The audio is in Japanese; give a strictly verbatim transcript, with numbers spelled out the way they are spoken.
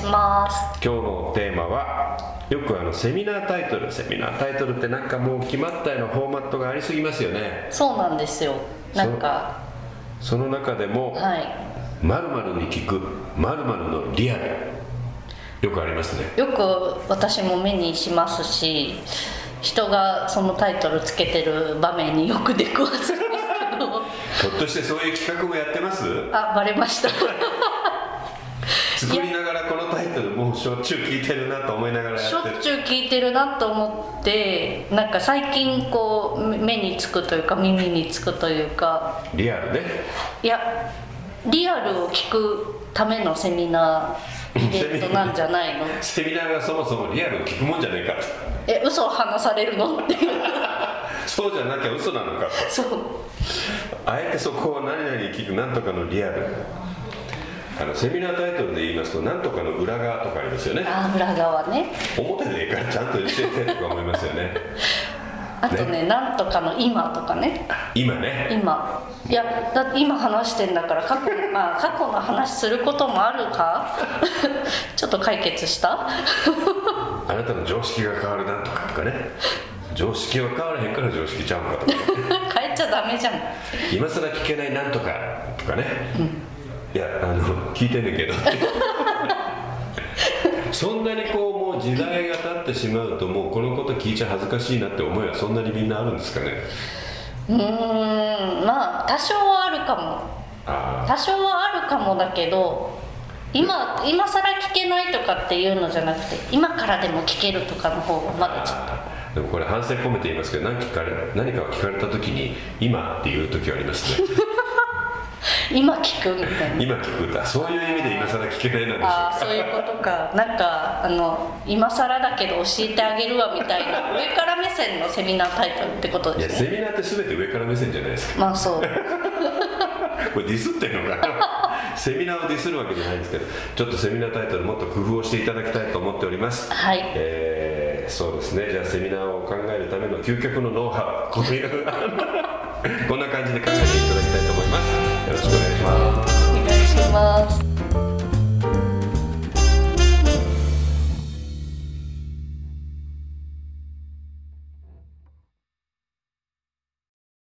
します。 今日のテーマは、よくあのセミナータイトルセミナータイトルってなんかもう決まったようなフォーマットがありすぎますよね。 そうなんですよ。なんかその中でも、はい、〇〇に聞く〇〇のリアル、よくありますね。 よく私も目にしますし、人がそのタイトルつけてる場面によく出くわすんですけどひょっとしてそういう企画もやってます？ あ、バレました作りながらこのタイトルもうしょっちゅう聞いてるなと思いながらやってる。 しょっちゅう聞いてるなと思って、なんか最近こう目につくというか耳につくというか、 リアルね。 いや、リアルを聞くためのセミナーイベントなんじゃないのセミナーがそもそもリアルを聞くもんじゃねえかと。 え、嘘を話されるのっていうそうじゃなきゃ嘘なのかと。 そう、 あえてそこを何々聞くなんとかのリアル。あのセミナータイトルで言いますと、なんとかの裏側とかありますよね。 あ、裏側ね。 表でいいからちゃんと教えてとか思いますよねあと ね, ねなんとかの今とかね。 今ね。 今、いや、だって今話してんだから過去、まあ、過去の話することもあるかちょっと解決したあなたの常識が変わるなんとかとかね。常識は変わらへんから常識ちゃうかとか、ね、 変えちゃダメじゃん。 今更聞けないなんとかとかね、うん、いや、あの聞いてんねんけどそんなにこうもう時代が経ってしまうと、もうこのこと聞いちゃ恥ずかしいなって思いはそんなにみんなあるんですかね。 うーん、まあ多少はあるかも。あ、多少はあるかもだけど、今今更聞けないとかっていうのじゃなくて、今からでも聞けるとかの方がまだちょっと。 でもこれ反省込めて言いますけど、何聞かれ何かを聞かれた時に今っていう時はありますね今聞くみたいな。 今聞くだ、そういう意味で今更聞けないなんでしょうか。 ああ、そういうことか。なんかあの今更だけど教えてあげるわみたいな上から目線のセミナータイトルってことですね。 いや、セミナーって全て上から目線じゃないですか。 まあそうこれディスってんのかなセミナーをディスるわけじゃないんですけど、ちょっとセミナータイトルもっと工夫をしていただきたいと思っております。 はい、 えー、そうですね。じゃあセミナーを考えるための究極のノウハウ、こういうこんな感じで考えていただき